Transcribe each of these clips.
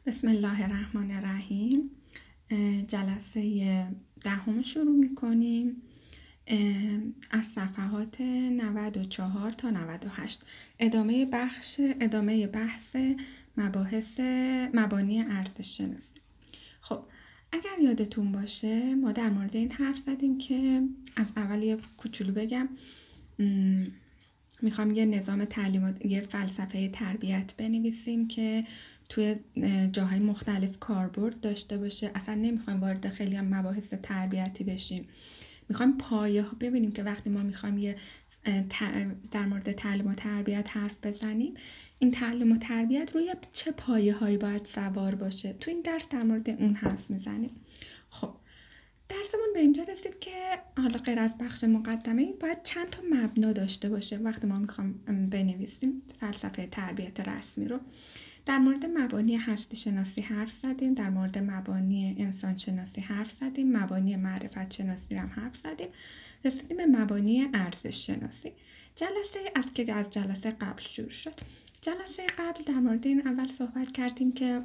بسم الله الرحمن الرحیم. جلسه 10 شروع میکنیم از صفحات 94 تا 98. ادامه بحث مبانی ارزش شناسی. خب اگر یادتون باشه ما در مورد این حرف زدیم که از اول یه کوچولو بگم، میخوام یه نظام تعلیمات، یه فلسفه تربیت بنویسیم که توی جاهای مختلف کاربرد داشته باشه. اصلا نمیخوایم وارد خیلی هم مباحث تربیتی بشیم، میخوایم پایه ها ببینیم که وقتی ما میخوایم یه در مورد تعلیم و تربیت حرف بزنیم، این تعلیم و تربیت روی چه پایه هایی باید سوار باشه. تو این درس در مورد اون حرف میزنیم. خب درسمون به اینجا رسید که حالا غیر از بخش مقدمه باید چند تا مبنا داشته باشه وقتی ما میخوام بنویسیم فلسفه تربیت رسمی رو. در مورد مبانی هستی شناسی حرف زدیم، در مورد مبانی انسان شناسی حرف زدیم، مبانی معرفت شناسی رو هم حرف زدیم، رسیدیم به مبانی ارزش شناسی. از جلسه قبل شروع شد. جلسه قبل در مورد این اول صحبت کردیم که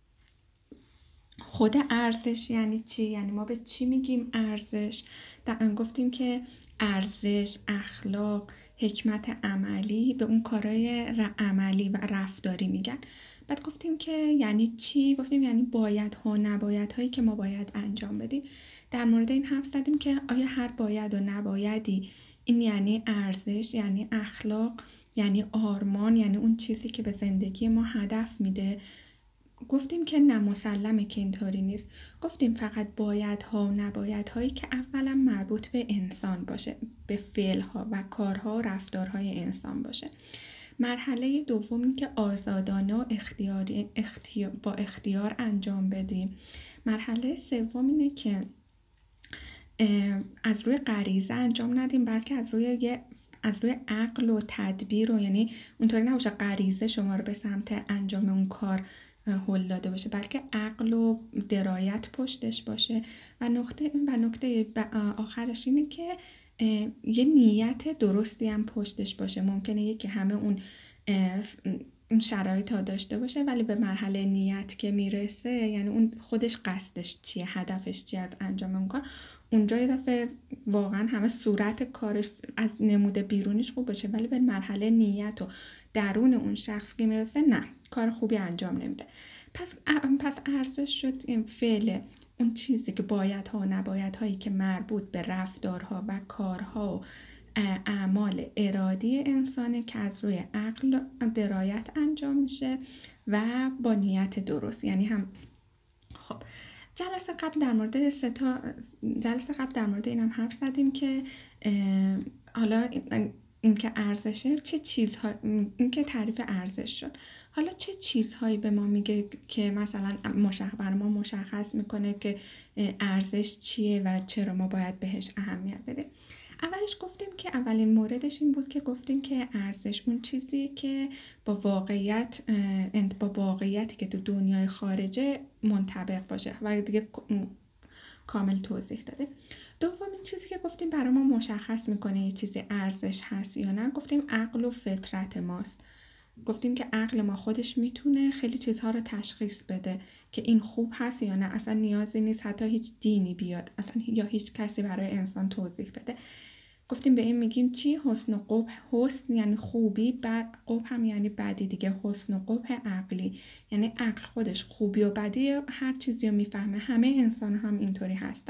خود ارزش یعنی چی، یعنی ما به چی میگیم ارزش. گفتیم که ارزش، اخلاق، حکمت عملی به اون کارهای عملی و رفتاری میگن. بعد گفتیم که یعنی چی، گفتیم یعنی باید ها و نباید هایی که ما باید انجام بدیم. در مورد این حرف زدیم که آیا هر باید و نبایدی این یعنی ارزش، یعنی اخلاق، یعنی آرمان، یعنی اون چیزی که به زندگی ما هدف میده. گفتیم که نه، مسلمه که اینطوری نیست. گفتیم فقط بایدها و نبایدهایی که اولا مربوط به انسان باشه، به فعلها و کارها و رفتارهای انسان باشه. مرحله دوم این که آزادانه و با اختیار انجام بدیم. مرحله سوم اینه که از روی غریزه انجام ندیم، بلکه از روی عقل و تدبیر، و یعنی اونطوری نباشه غریزه شما رو به سمت انجام اون کار هل داده باشه، بلکه عقل و درایت پشتش باشه. و نکته آخرش اینه که یه نیت درستی هم پشتش باشه. ممکنه یکی همه اون شرایط ها داشته باشه، ولی به مرحله نیت که میرسه، یعنی اون خودش قصدش چیه، هدفش چیه از انجام اون کار، اونجا یه دفعه واقعا همه صورت کارش از نمود بیرونیش خوب باشه، ولی به مرحله نیت و درون اون شخص که میرسه، نه، کار خوبی انجام نمیده. پس ارزش شد این فعل، اون چیزی که بایدها و نبایدهایی که مربوط به رفتارها و کارها و اعمال ارادی انسانه که از روی عقل درایت انجام میشه و با نیت درست. یعنی هم خب جلسه قبل در مورد اینم حرف زدیم که حالا این که ارزشه چه چیزها، این که تعریف ارزش شد، حالا چه چیزهایی به ما میگه که مثلا برای ما مشخص میکنه که ارزش چیه و چرا ما باید بهش اهمیت بدیم. اولش گفتیم که اولین موردش این بود که گفتیم که ارزش اون چیزی که با واقعیتی که تو دنیای خارجه منطبق باشه و دیگه کامل توضیح داده. دومین چیزی که گفتیم برای ما مشخص میکنه یه چیزی ارزش هست یا نه، گفتیم عقل و فطرت ماست. گفتیم که عقل ما خودش میتونه خیلی چیزها رو تشخیص بده که این خوب هست یا نه. اصلا نیازی نیست حتی هیچ دینی بیاد اصلا یا هیچ کسی برای انسان توضیح بده. گفتیم به این میگیم چی؟ حسن و قبح. حسن یعنی خوبی، قبح هم یعنی بدی دیگه. حسن و قبح عقلی، یعنی عقل خودش خوبی و بدی هر چیزی رو میفهمه. همه انسان هم اینطوری هستن.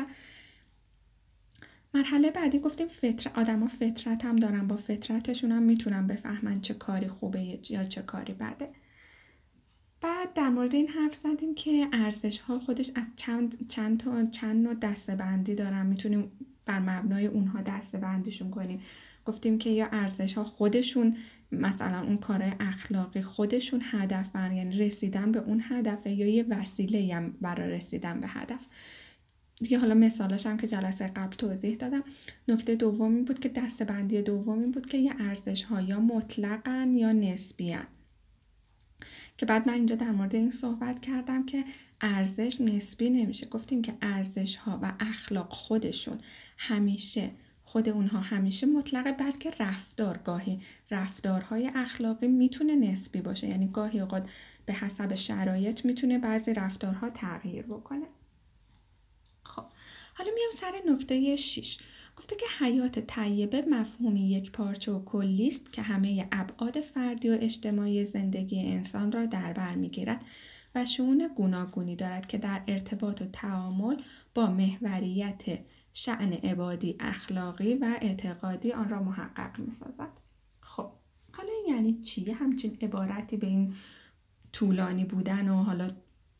مرحله بعدی گفتیم آدما فطرت هم دارن، با فطرتشون هم میتونن بفهمن چه کاری خوبه یا چه کاری بده. بعد در مورد این حرف زدیم که ارزش ها خودش از چند نوع دسته‌بندی دارن، میتونیم بر مبنای اونها دسته‌بندیشون کنیم. گفتیم که یا ارزش ها خودشون مثلا اون کار اخلاقی خودشون هدفن، یعنی رسیدن به اون هدفه، یا یه وسیله هم برای رسیدن به هدف دیگه. حالا مثالش هم که جلسه قبل توضیح دادم. نکته دومی بود که دسته‌بندی دومی بود که یه ارزش ها یا مطلقن یا نسبی‌ان، که بعد من اینجا در مورد این صحبت کردم که ارزش نسبی نمیشه. گفتیم که ارزش ها و اخلاق خودشون همیشه خود اونها همیشه مطلقه، بلکه گاهی رفتارهای اخلاقی میتونه نسبی باشه، یعنی گاهی اوقات به حسب شرایط میتونه بعضی رفتارها تغییر بکنه. خب حالا میام سر نکته 6. گفته که حیات طیبه مفهومی یک پارچه و کلی است که همه ابعاد فردی و اجتماعی زندگی انسان را در بر میگیرد و شئون گوناگونی دارد که در ارتباط و تعامل با محوریت شأن عبادی، اخلاقی و اعتقادی آن را محقق می‌سازد. خب حالا این یعنی چی؟ همچین عبارتی به این طولانی بودن و حالا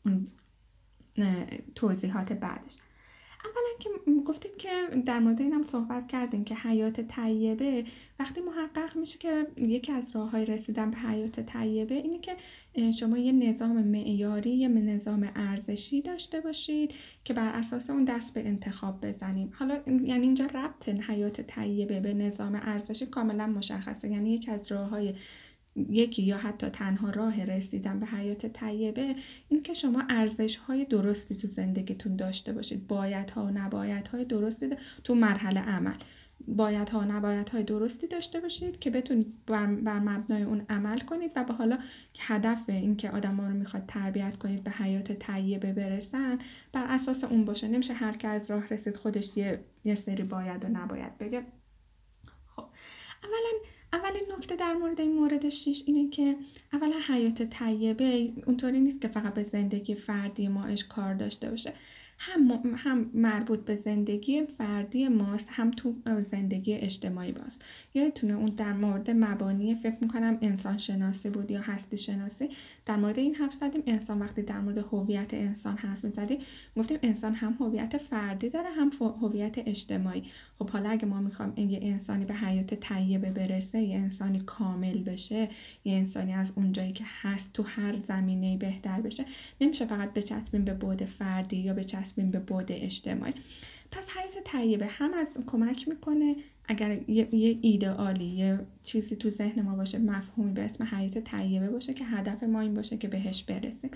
توضیحات بعدش. اولا که گفتیم که در مورد اینم صحبت کردیم که حیات طیبه وقتی محقق میشه که یکی از راه‌های رسیدن به حیات طیبه اینه که شما یه نظام معیاری، یه نظام ارزشی داشته باشید که بر اساس اون دست به انتخاب بزنیم. حالا یعنی اینجا ربط حیات طیبه به نظام ارزشی کاملا مشخصه، یعنی یکی از راه‌های یکی یا حتی تنها راه رسیدن به حیات طیبه این که شما ارزش‌های درستی تو زندگیتون داشته باشید، بایدها و نبایدهای درستی تو مرحله عمل، بایدها و نبایدهای درستی داشته باشید که بتونید بر مبنای اون عمل کنید و به حالا هدف این که آدم‌ها رو میخواد تربیت کنید به حیات طیبه برسن بر اساس اون باشه. نمیشه هر کی از راه رسید خودش یه سری باید و نباید بگه. خب اولین نکته در مورد این مورد 6 اینه که اولا حیات طیبه اونطوری نیست که فقط به زندگی فردی ما کار داشته باشه، هم مربوط به زندگی فردی ماست، هم تو زندگی اجتماعی ماست. یادتونه اون در مورد مبانی فکر میکنم انسان شناسی بود یا هستی شناسی، در مورد این حرف زدیم. انسان وقتی در مورد هویت انسان حرف میزدیم گفتیم انسان هم هویت فردی داره هم هویت اجتماعی. خب حالا اگه ما میخوام یه انسانی به حیات طیبه برسه، یه انسانی کامل بشه، یه انسانی از اون جایی که هست تو هر زمینه‌ای بهتر بشه، نمیشه فقط بچسبیم به بعد فردی یا بچسبیم به بعد اجتماعی. پس حیات طیبه هم از کمک میکنه اگر یه ایدئالی، یه چیزی تو ذهن ما باشه، مفهومی به اسم حیات طیبه باشه که هدف ما این باشه که بهش برسیم،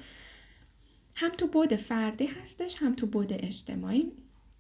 هم تو بعد فردی هستش هم تو بعد اجتماعی.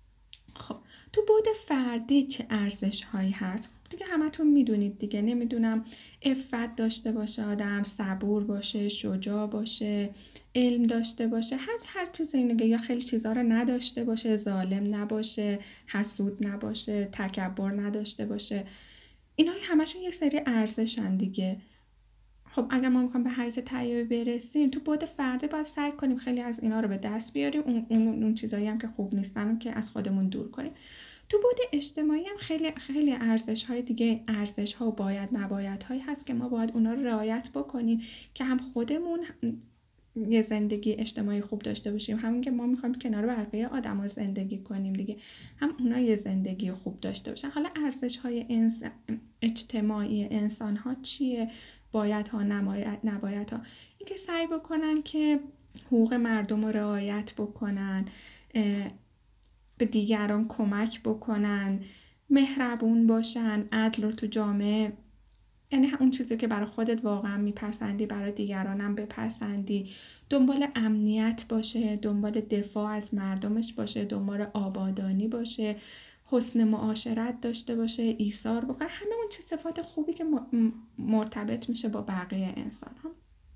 خب تو بعد فردی چه ارزش هایی هست؟ دیگه همتون میدونید دیگه، نمیدونم عفت داشته باشه آدم، صبور باشه، شجاع باشه، علم داشته باشه، هر چیز اینه، یا خیلی چیزا رو نداشته باشه، ظالم نباشه، حسود نباشه، تکبر نداشته باشه. اینا همشون یک سری ارزشن دیگه. خب اگر ما میخوایم به حیات طیبه برسیم تو بعد فردی باید سعی کنیم خیلی از اینا رو به دست بیاریم، اون چیزایی هم که خوب نیستن که از خودمون دور کنیم. تو بعد اجتماعی هم خیلی ارزش‌های دیگه، ارزش‌ها و باید نبایدهایی هست که ما باید اونا رو رعایت بکنیم که هم خودمون یه زندگی اجتماعی خوب داشته باشیم، همین که ما میخوایم کنار بقیه آدما زندگی کنیم دیگه، هم اونا یه زندگی خوب داشته باشن. حالا ارزش‌های اجتماعی انسان‌ها چیه؟ بایدها، نبایدها، این که سعی بکنن که حقوق مردم رو رعایت بکنن، به دیگران کمک بکنن، مهربون باشن، عدل رو تو جامعه، یعنی اون چیزی که برای خودت واقعا میپسندی برای دیگرانم بپسندی، دنبال امنیت باشه، دنبال دفاع از مردمش باشه، دنبال آبادانی باشه، حسن معاشرت داشته باشه، ایثار بکنه، همه اون چه صفات خوبی که مرتبط میشه با بقیه انسان ها.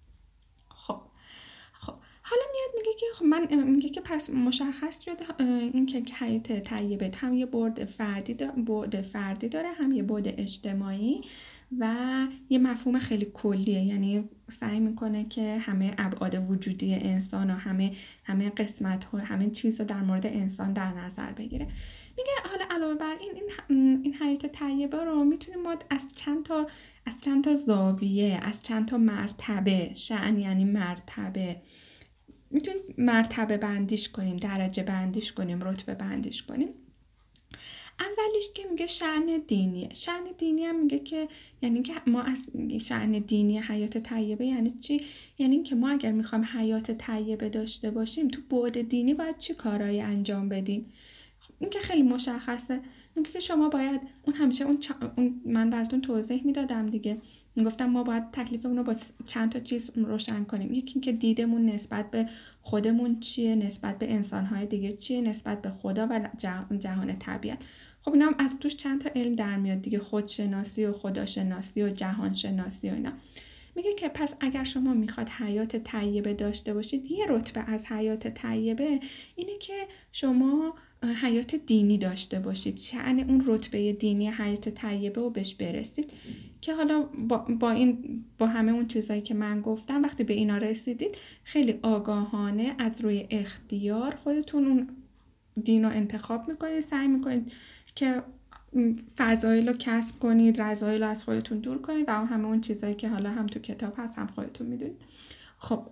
خب حالا میاد میگه که پس مشخص شده این که حیات طیبه هم یه بعد فردی داره، هم یه بعد اجتماعی و یه مفهوم خیلی کلیه، یعنی سعی میکنه که همه ابعاد وجودی انسان و همه قسمت ها، همه چیز رو در مورد انسان در نظر بگیره. میگه حالا علاوه بر این حیات طیبه رو میتونیم ما از چند تا زاویه، از چند تا مرتبه، شأن یعنی مرتبه، میتونیم مرتبه بندیش کنیم، درجه بندیش کنیم، رتبه بندیش کنیم. اولیش که میگه شأن دینیه. شأن دینی هم میگه که یعنی که ما از شأن دینی حیات طیبه یعنی چی؟ یعنی که ما اگر میخوایم حیات طیبه داشته باشیم تو بعد دینی باید چی کارایی انجام بدیم؟ این که خیلی مشخصه، میگه که شما باید اون همیشه اون من براتون توضیح میدادم دیگه، میگفتم ما باید تکلیفمون رو با چند تا چیز روشن کنیم. یکی اینکه دیدمون نسبت به خودمون چیه، نسبت به انسان‌های دیگه چیه، نسبت به خدا و جهان طبیعت. خب اینا هم از توش چند تا علم در میاد دیگه، خودشناسی و خداشناسی و جهانشناسی و اینا. میگه که پس اگر شما میخواد حیات طیبه داشته باشید، یه رتبه از حیات طیبه اینه که شما حیات دینی داشته باشید، شأن اون رتبه دینی حیات طیبه رو بهش برسید. که حالا با همه اون چیزایی که من گفتم وقتی به اینا رسیدید، خیلی آگاهانه از روی اختیار خودتون اون دین رو انتخاب میکنید، سعی میکنید که فضایل رو کسب کنید، رذایل رو از خودتون دور کنید و همه اون چیزایی که حالا هم تو کتاب هست هم خودتون میدونید. خب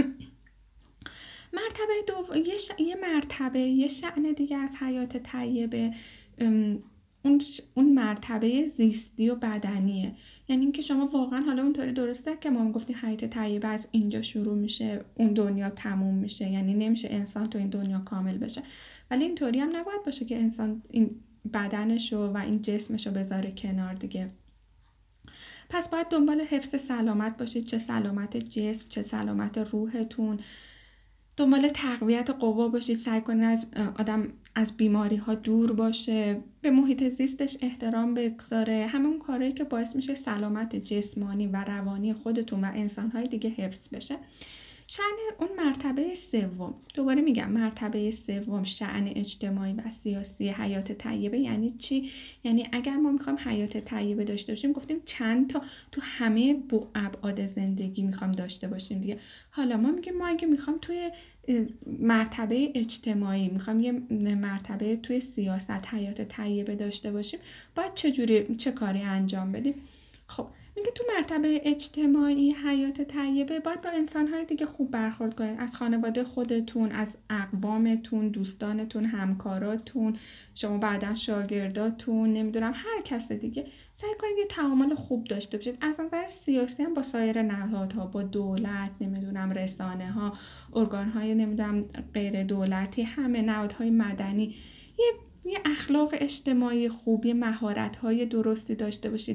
مرتبه دوم، یه مرتبه، یه شأن دیگه از حیات طیبه اون مرتبه زیستی و بدنیه. یعنی اینکه شما واقعا، حالا اونطوری درسته که ما گفتیم حیات طیبه از اینجا شروع میشه اون دنیا تموم میشه، یعنی نمیشه انسان تو این دنیا کامل بشه، ولی اینطوری هم نباید باشه که انسان این بدنشو و این جسمشو بذاره کنار دیگه. پس باید دنبال حفظ سلامت باشید، چه سلامت جسم چه سلامت روحتون. دنبال تقویت قوا باشید، سعی کنید آدم از بیماری ها دور باشه، به محیط زیستش احترام بگذاره، همه اون کارهایی که باعث میشه سلامت جسمانی و روانی خودتون و انسانهای دیگه حفظ بشه. شأن اون مرتبه سوم، دوباره میگم مرتبه سوم، شأن اجتماعی و سیاسی حیات طیبه یعنی چی؟ یعنی اگر ما میخوام حیات طیبه داشته باشیم، گفتیم چند تا تو همه ابعاد زندگی میخوام داشته باشیم دیگه. حالا ما میگیم ما اگه میخوام توی مرتبه اجتماعی، میخوام یه مرتبه توی سیاست حیات طیبه داشته باشیم، باید چه کاری انجام بدیم؟ خب میگه تو مرتبه اجتماعی حیات طیبه باید با انسان‌های دیگه خوب برخورد کنید، از خانواده خودتون، از اقوامتون، دوستانتون، همکاراتون، شما بعداً شاگرداتون، نمیدونم هر کس دیگه، سعی کنید یه تعامل خوب داشته باشید. از نظر سیاسی هم با سایر نهادها، با دولت، نمیدونم رسانه‌ها، ارگان‌های نمیدونم غیر دولتی، همه نهادهای مدنی، یه اخلاق اجتماعی خوب، یه مهارت‌های درستی داشته باشید،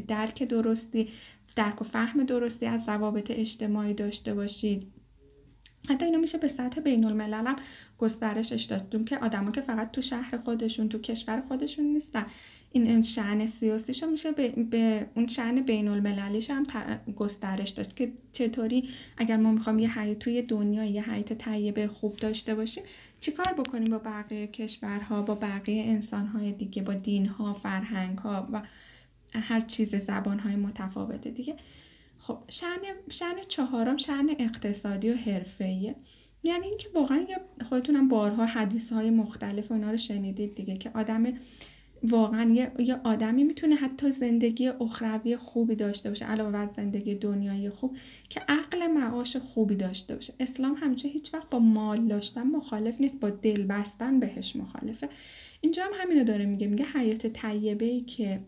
درک و فهم درستی از روابط اجتماعی داشته باشید. حتی اینو میشه به سطح بین الملل هم گسترشش داد، که آدما که فقط تو شهر خودشون، تو کشور خودشون نیستن، این شأن سیاسیشو میشه به اون شأن بین المللیش هم گسترش داد، که چطوری اگر ما میخوام توی دنیا یه حیات طیبه خوب داشته باشیم، چیکار بکنیم با بقیه کشورها، با بقیه انسانهای دیگه، با دینها، فرهنگها و هر چیز، زبانهای متفاوته دیگه. خب شأن چهارم شأن اقتصادی و حرفه‌ایه. یعنی اینکه واقعا خودتونم بارها حدیث‌های مختلف و اینا رو شنیدید دیگه، که واقعا یه آدمی میتونه حتی زندگی اخروی خوبی داشته باشه علاوه بر زندگی دنیایی خوب، که عقل معاش خوبی داشته باشه. اسلام همیشه هیچ وقت با مال داشتن مخالف نیست، با دل بستن بهش مخالفه. اینجا هم همینو داره میگه حیات طیبه‌ای که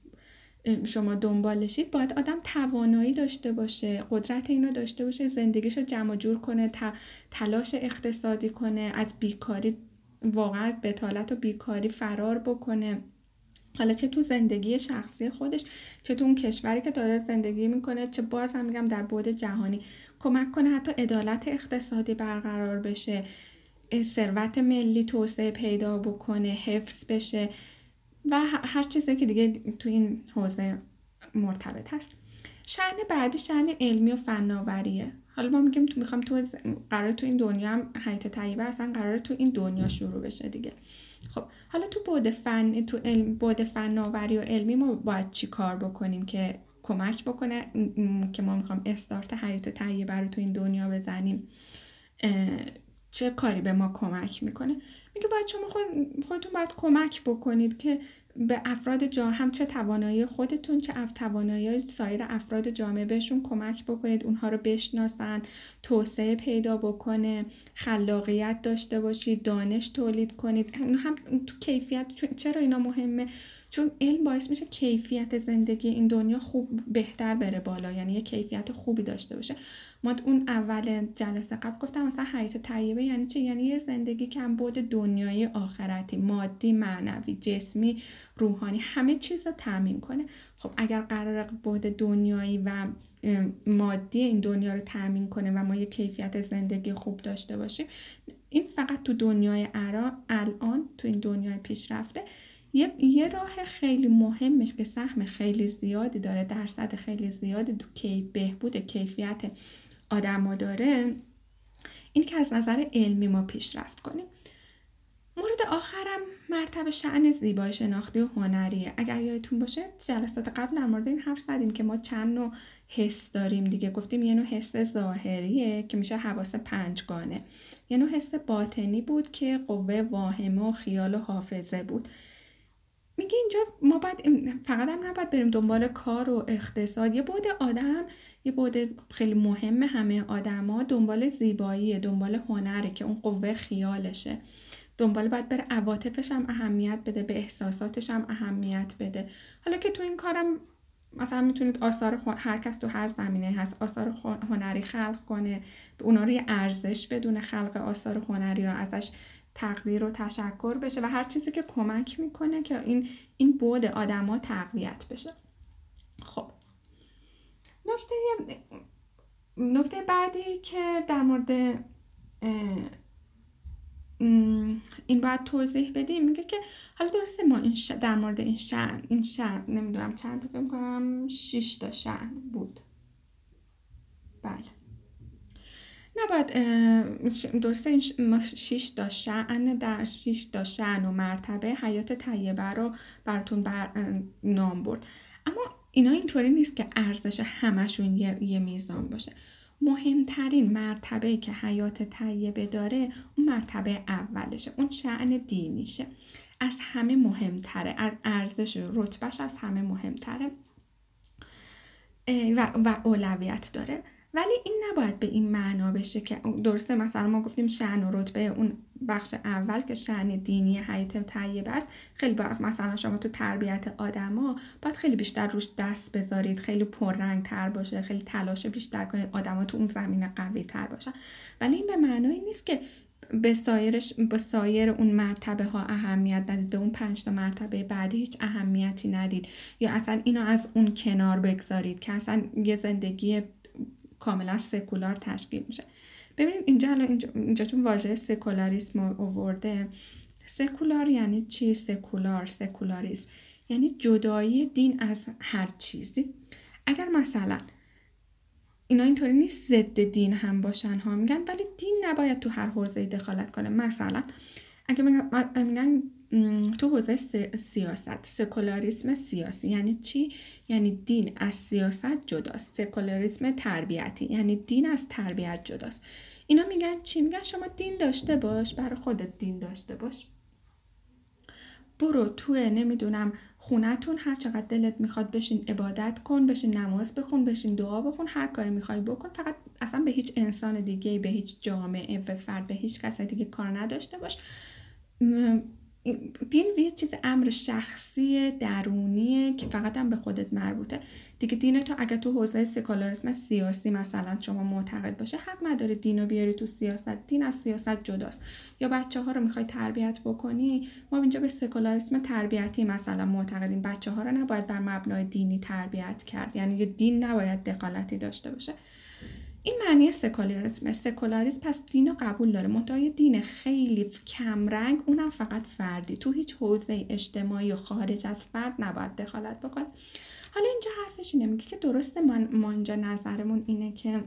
شما دنبالشید باید آدم توانایی داشته باشه، قدرت اینو داشته باشه، زندگیشو جمع جور کنه، تلاش اقتصادی کنه، از بیکاری، واقعا بتالت و بیکاری فرار بکنه، حالا چه تو زندگی شخصی خودش، چه تو اون کشوری که داره زندگی میکنه، چه باز هم میگم در بعد جهانی کمک کنه حتی عدالت اقتصادی برقرار بشه، ثروت ملی توسعه پیدا بکنه، حفظ بشه و هر چیزی که دیگه تو این حوزه مرتبط هست. شأن بعدی شأن علمی و فناوریه. حالا ما میگیم میخوام قرار تو این دنیا هم حیات طیبه اصلا قرار تو این دنیا شروع بشه دیگه. خب حالا تو بعد فناوری و علمی ما باید چی کار بکنیم که کمک بکنه که ما میخوام استارت حیات طیبه رو تو این دنیا بزنیم؟ چه کاری به ما کمک میکنه؟ میگه باید شما خودتون باید کمک بکنید که به افراد هم چه توانایی خودتون چه توانایی سایر افراد جامعه بهشون کمک بکنید، اونها رو بشناسن، توسعه پیدا بکنه، خلاقیت داشته باشید، دانش تولید کنید. هم تو کیفیت. چرا اینا مهمه؟ چون علم باعث میشه کیفیت زندگی این دنیا خوب بهتر بره بالا، یعنی یه کیفیت خوبی داشته باشه. ما اون اول جلسه قبل گفتم مثلا حیات طیبه یعنی چی؟ یعنی یه زندگی که هم بود دنیای آخرتی، مادی، معنوی، جسمی، روحانی، همه چیز رو تامین کنه. خب اگر قرار بود دنیایی و مادی این دنیا رو تامین کنه و ما یه کیفیت زندگی خوب داشته باشیم، این فقط تو دنیای الان، تو این دنیای پیشرفته یه راه خیلی مهمش که سهم خیلی زیادی داره، درصد خیلی زیادی تو بهبود کیفیت آدما داره، این که از نظر علمی ما پیشرفت کنیم. مورد آخرم مرتبه شأن زیبایی شناختی و هنریه. اگر یادتون باشه جلسات قبل در مورد این حرف زدیم که ما چند نوع حس داریم دیگه. گفتیم یه نوع حس ظاهریه که میشه حواس پنجگانه، یه نوع حس باطنی بود که قوه واهمه و خیال و حافظه بود. میگه اینجا ما فقط هم نباید بریم دنبال کار و اقتصاد. یه بعد آدم، یه بعد خیلی مهم همه آدما دنبال زیبایی، دنبال هنره که اون قوه خیالشه، دنبال باید بره عواطفش هم اهمیت بده، به احساساتش هم اهمیت بده. حالا که تو این کارم مثلا میتونید آثار هر کس تو هر زمینه هست آثار هنری خلق کنه، به اونا رو یه ارزش بدونه، خلق آثار هنری رو ازش تقدیر و تشکر بشه و هر چیزی که کمک میکنه که این بعد آدما تقویت بشه. خب نکته بعدی که در مورد این باید توضیح بدیم، میگه که حالا درسته ما در مورد این شأن نمیدونم چند تا، فکر کنم 6 تا شأن بود. بله نباید درسته ما 6 تا شأن، در 6 تا شأن و مرتبه حیات طیبه رو براتون نام برد، اما اینا اینطوری نیست که ارزش همشون یه میزان باشه. مهمترین مرتبه‌ای که حیات طیبه داره اون مرتبه اولشه، اون شأن دینیشه، از همه مهمتره، از ارزش رتبهش از همه مهمتره و اولویت داره. ولی این نباید به این معنا بشه که درسته مثلا ما گفتیم شأن و رتبه اون بخش اول که شأن دینی حیات طیبه است، خیلی مثلا شما تو تربیت آدما باید خیلی بیشتر روش دست بذارید، خیلی پررنگ تر باشه، خیلی تلاش بیشتر کنید آدما تو اون زمینه قوی تر باشن. ولی این به معنای نیست که به سایر اون مرتبه ها اهمیت ندید، به اون 5 تا مرتبه بعدی هیچ اهمیتی ندید یا اصلا اینو از اون کنار بگذارید که اصلا یه زندگی کاملا سکولار تشکیل میشه. ببینید اینجا چون واژه سکولاریسم آورده، سکولار یعنی چی؟ سکولاریسم یعنی جدایی دین از هر چیزی. اگر مثلا اینا اینطوری نیست ضد دین هم باشن ها، میگن ولی دین نباید تو هر حوزه‌ای دخالت کنه. مثلا اگه میگن تو حوزه سیاست، سکولاریسم سیاسی یعنی چی؟ یعنی دین از سیاست جداست. سکولاریسم تربیتی یعنی دین از تربیت جداست. اینا میگن چی؟ میگن شما دین داشته باش، برای خودت دین داشته باش، برو توی نمیدونم خونتون هر چقدر دلت میخواد بشین عبادت کن، بشین نماز بخون، بشین دعا بخون، هر کاری میخوای بکن، فقط اصلا به هیچ انسان دیگه، به هیچ جامعه، به فرد، به هیچ کس دیگه کار نداشته باش. دین یه چیز امر شخصی درونیه که فقط هم به خودت مربوطه دیگه. دین تو اگه تو حوزه سکولاریسم سیاسی مثلا شما معتقد باشه، حق نداره دینو بیاری تو سیاست. دین از سیاست جداست. یا بچه‌ها رو میخوای تربیت بکنی، ما اینجا به سکولاریسم تربیتی مثلا معتقدیم، بچه‌ها رو نباید بر مبنای دینی تربیت کرد، یعنی دین نباید دخالتی داشته باشه. این معنی سکولاریسم پس دین رو قبول داره، منتها دین خیلی کمرنگ، اونم فقط فردی، تو هیچ حوزه اجتماعی و خارج از فرد نباید دخالت بکنه. حالا اینجا حرفش اینه، میگه که درسته ما اینجا نظرمون اینه که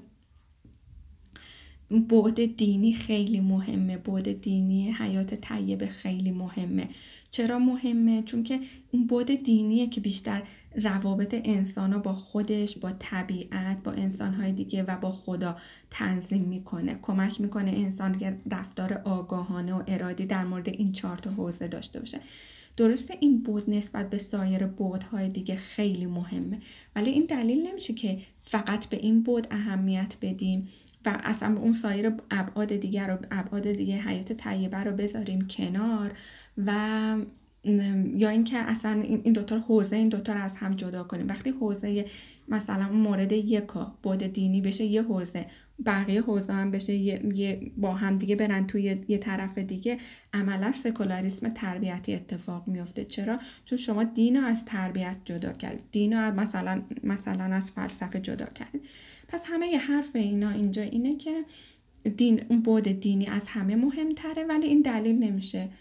بعد دینی خیلی مهمه، بعد دینی حیات طیبه خیلی مهمه. چرا مهمه؟ چون که اون بعد دینیه که بیشتر روابط انسان‌ها با خودش، با طبیعت، با انسان‌های دیگه و با خدا تنظیم میکنه، کمک میکنه انسان که رفتار آگاهانه و ارادی در مورد این 4 تا حوزه داشته باشه. درسته این بعد نسبت به سایر بعدهای دیگه خیلی مهمه، ولی این دلیل نمیشه که فقط به این بعد اهمیت بدیم و اصلا اون سایر ابعاد دیگه حیات طیبه رو بذاریم کنار و یا اینکه اصلا این دوتا حوزه این دوتا رو از هم جدا کنیم. وقتی حوزه مثلا اون مورد یکا بود دینی بشه یه حوزه، بقیه حوزه هم بشه یه با هم دیگه برن توی یه طرف دیگه، عملا سکولاریسم تربیتی اتفاق میفته. چرا؟ چون شما دین رو از تربیت جدا کردید، دین رو مثلا از فلسفه جدا کردید. پس همه یه حرف اینا اینجا اینه که دین، اون بود دینی از همه مهمتره، ولی این دلیل نمیشه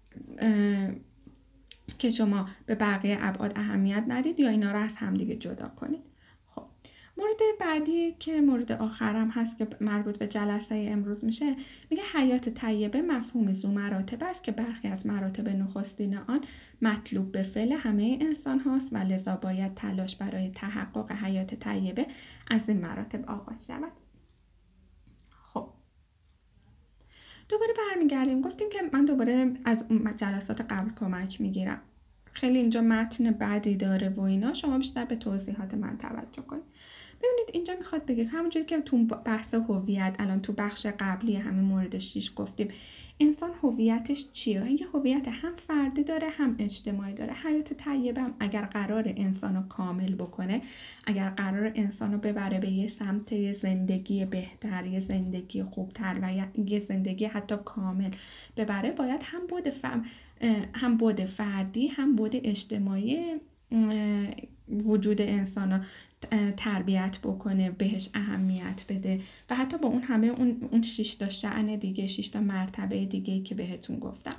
که شما به بقیه ابعاد اهمیت ندید یا اینا رو از همدیگه جدا کنید. خب مورد بعدی که مورد آخرم هست که مربوط به جلسه امروز میشه، میگه حیات طیبه مفهومی ذو مراتب است که برخی از مراتب نخستین آن مطلوب به فعل همه انسان هاست و لذا باید تلاش برای تحقق حیات طیبه از این مراتب آغاز شود. خب دوباره برمیگردیم، گفتیم که من دوباره از جلسات قبل کمک میگیرم. خیلی اینجا متن بدی داره و اینا، شما بیشتر به توضیحات من توجه کنید. ببینید اینجا میخواد بگه همونجوری که تو بحث هویت الان تو بخش قبلی همین مورد 6 گفتیم انسان هویتش چیه؟ یه هویت هم فردی داره هم اجتماعی داره. حیات طیبه هم اگر قرار انسان رو کامل بکنه، اگر قرار انسان رو ببره به یه سمت یه زندگی بهتر، یه زندگی خوبتر و یه زندگی حتی کامل ببره، باید هم بود فردی هم بود اجتماعی وجود انسان رو تربیت بکنه، بهش اهمیت بده و حتی با اون همه اون 6 تا شأن دیگه، 6 تا مرتبه دیگه که بهتون گفتم.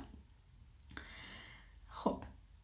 خب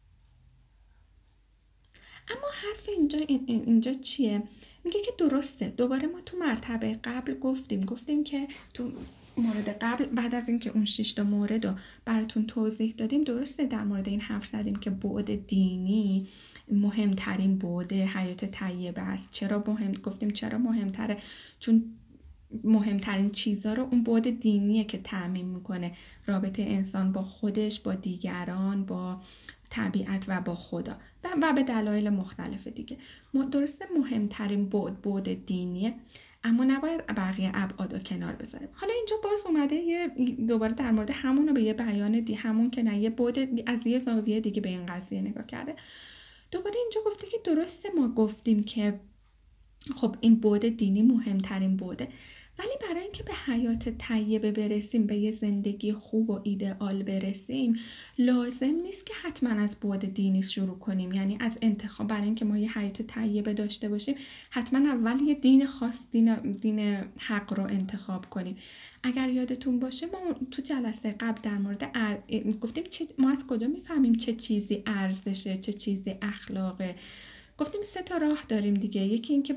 اما حرف اینجا چیه؟ میگه که درسته، دوباره ما تو مرتبه قبل گفتیم که تو مورد قبل بعد از اینکه اون 6 تا مورد رو براتون توضیح دادیم، درسته در مورد این حرف زدیم که بعد دینی مهمترین بعد حیات طیبه است. گفتیم چرا مهمتره؟ چون مهمترین چیزا رو اون بعد دینیه که تعمیم میکنه رابطه انسان با خودش، با دیگران، با طبیعت و با خدا و به دلایل مختلف دیگه. درسته مهمترین بعد دینیه، اما نباید بقیه ابعاد رو کنار بذاریم. حالا اینجا باز اومده دوباره در مورد همون رو به یه بیان همون که نه یه بعد از یه زاویه دیگه به این قضیه نگاه کرده. دوباره اینجا گفته که درسته ما گفتیم که خب این بعد دینی مهمترین بعده، ولی برای اینکه به حیات طیبه برسیم، به یه زندگی خوب و ایدئال برسیم، لازم نیست که حتما از بعد دینی شروع کنیم. یعنی از انتخاب، برای اینکه ما یه حیات طیبه داشته باشیم حتما اول یه دین خاص، دین حق رو انتخاب کنیم. اگر یادتون باشه ما تو جلسه قبل در مورد گفتیم ما از کجا میفهمیم چه چیزی ارزشه، چه چیزی اخلاقه. گفتیم 3 تا راه داریم دیگه. یکی اینکه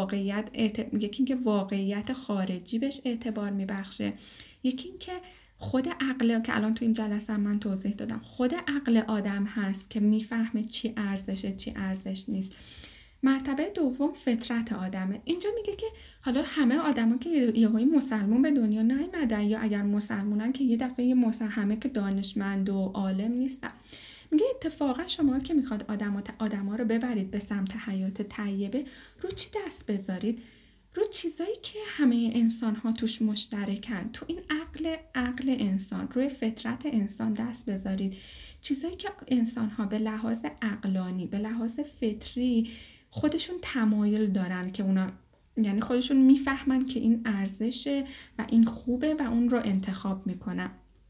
یکی اینکه واقعیت خارجی بهش اعتبار میبخشه، یکی اینکه خود عقل که الان تو این جلسه من توضیح دادم، خود عقل آدم هست که میفهمه چی ارزشه چی ارزش نیست. مرتبه دوم فطرت آدمه. اینجا میگه که حالا همه آدما که یهویی مسلمون به دنیا نیومدن، یا اگر مسلمونن که یه دفعه همه که دانشمند و عالم نیستن. میگه اتفاقا شما که میخواد آدما رو ببرید به سمت حیات طیبه، رو چی دست بذارید؟ رو چیزایی که همه انسان ها توش مشترکن، تو این عقل انسان، روی فطرت انسان دست بذارید. چیزایی که انسان ها به لحاظ عقلانی، به لحاظ فطری خودشون تمایل دارن که اونا، یعنی خودشون میفهمن که این ارزشه و این خوبه و اون رو انتخاب میکنن.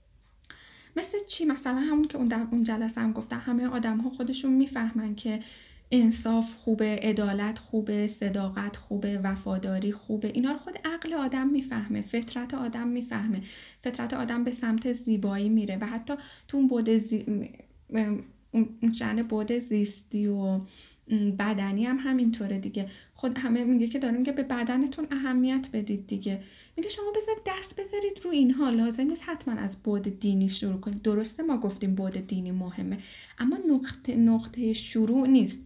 مثل چی؟ مثلا همون که اون جلسه هم گفتم، همه آدم ها خودشون میفهمن که انصاف خوبه، عدالت خوبه، صداقت خوبه، وفاداری خوبه. اینا رو خود عقل آدم میفهمه، فطرت آدم میفهمه. فطرت آدم به سمت زیبایی میره و حتی تو اون شأن بعد زیستی و بدنی هم همینطوره دیگه. خود همه میگه که داره میگه به بدنتون اهمیت بدید دیگه. میگه شما بذارید دست بذارید رو اینها، لازم نیست حتما از بعد دینی شروع کنید. درسته ما گفتیم بعد دینی مهمه، اما نقطه شروع نیست.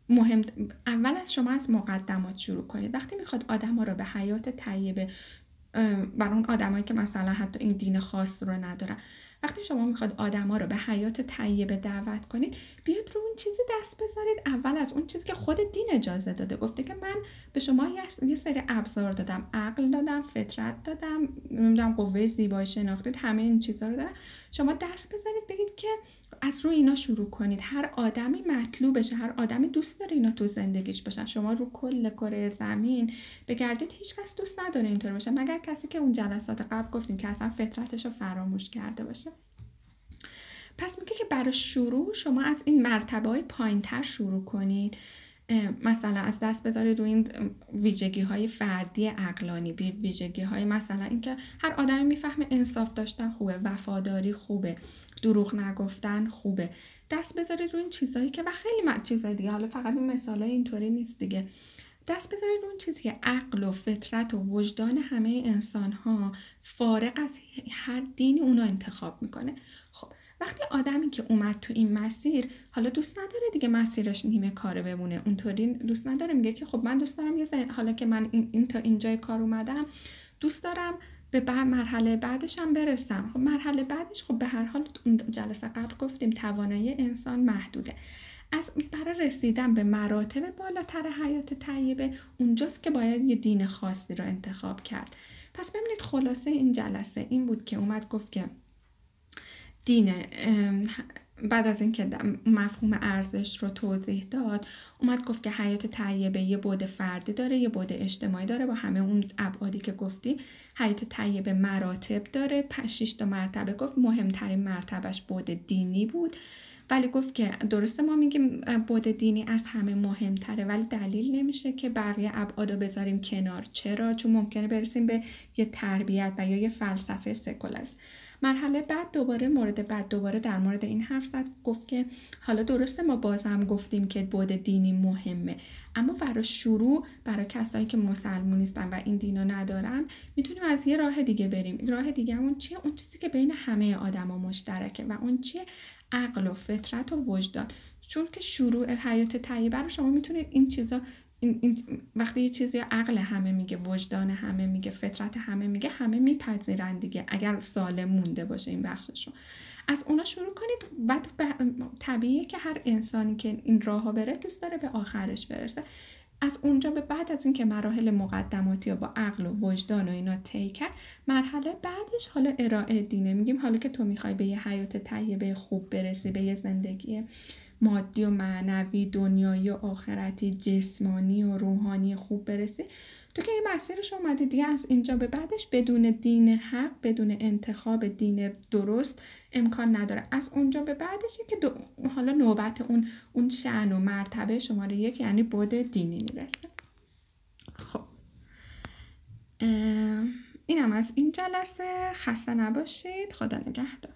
اول از شما از مقدمات شروع کنید. وقتی میخواد آدم ها رو به حیات طیبه برای اون آدمایی که مثلا حتی این دین خاص رو ندارن. وقتی شما میخواد آدما رو به حیات طیبه دعوت کنید، بیاد رو اون چیزی دست بذارید، اول از اون چیزی که خود دین اجازه داده. گفته که من به شما یه سری ابزار دادم، عقل دادم، فطرت دادم، نمیدونم قوه زیبایی شناختید، همه این چیزا رو دادم. شما دست بذارید بگید که از روی اینا شروع کنید. هر آدمی مطلوبشه، هر آدمی دوست داره اینا تو زندگیش باشن. شما رو کل کره زمین بگردید، هیچ کس دوست نداره اینطور باشه، مگر کسی که اون جلسات قبل گفتیم که اصلا فطرتش رو فراموش کرده باشه. پس میگه که برای شروع شما از این مرتبه‌های پایین‌تر شروع کنید. مثلا از دست بذارید روی این ویژگی‌های فردی عقلانی، ویژگی‌های مثلا اینکه هر آدمی میفهمه انصاف داشتن خوبه، وفاداری خوبه، دروغ نگفتن خوبه. دست بذارید روی این چیزایی که و خیلی چیزای دیگه، حالا فقط این مثالای اینطوری نیست دیگه. دست بذارید روی این چیزی که عقل و فطرت و وجدان همه انسان‌ها فارغ از هر دینی اونو انتخاب میکنه. خب وقتی آدمی که اومد تو این مسیر حالا دوست نداره دیگه مسیرش نیمه کاره بمونه، اونطوری دوست نداره، میگه که خب من دوست دارم حالا که من این تا اینجای کار اومدم، دوست دارم به مرحله بعدش هم برسم. خب مرحله بعدش خب به هر حال اون جلسه قبل گفتیم توانایی انسان محدوده. برای رسیدن به مراتب بالاتر حیات طیبه اونجاست که باید یه دین خاصی رو انتخاب کرد. پس ببینید خلاصه این جلسه این بود که اومد گفت که دین، بعد از اینکه مفهوم ارزش رو توضیح داد، اومد گفت که حیات طیبه یه بعد فردی داره، یه بعد اجتماعی داره، با همه اون ابعادی که گفتیم. حیات طیبه مراتب داره، 6 تا مرتبه گفت، مهمترین مرتبهش بعد دینی بود. ولی گفت که درسته ما میگیم بعد دینی از همه مهمتره، ولی دلیل نمیشه که بقیه ابعادو بذاریم کنار. چرا؟ چون ممکنه برسیم به یه تربیت و یا یه فلسفه سکولاریسم. مرحله بعد دوباره در مورد این حرف زد، گفت که حالا درسته ما بازم گفتیم که بعد دینی مهمه، اما برای شروع برای کسایی که مسلمون نیستن و این دینو ندارن میتونیم از یه راه دیگه بریم. راه دیگه اون چیه؟ اون چیزی که بین همه آدما مشترکه و اون چیه؟ عقل و فطرت و وجدان. چون که شروع حیات طیبه رو شما میتونید این چیزا وقتی یه چیزی عقل همه میگه، وجدان همه میگه، فطرت همه میگه، همه میپذیرن دیگه اگر سالم مونده باشه این بخششو. از اونا شروع کنید. بعد طبیعیه که هر انسانی که این راهو بره دوست داره به آخرش برسه. از اونجا به بعد از اینکه مراحل مقدماتی رو با عقل و وجدان و اینا طی کرد، مرحله بعدش حالا ارائه دینه. میگیم حالا که تو میخوای به یه حیات طیبه خوب برسی، به یه زندگی مادی و معنوی، دنیایی و آخرتی، جسمانی و روحانی خوب برسی، تو که این مسیرش اومدی دیگه، از اینجا به بعدش بدون دین حق، بدون انتخاب دین درست امکان نداره. از اونجا به بعدشه که حالا نوبت اون شأن و مرتبه شماره 1 یعنی بعد دینی میرسه. خب اینم از این جلسه. خسته نباشید. خدا نگهدار.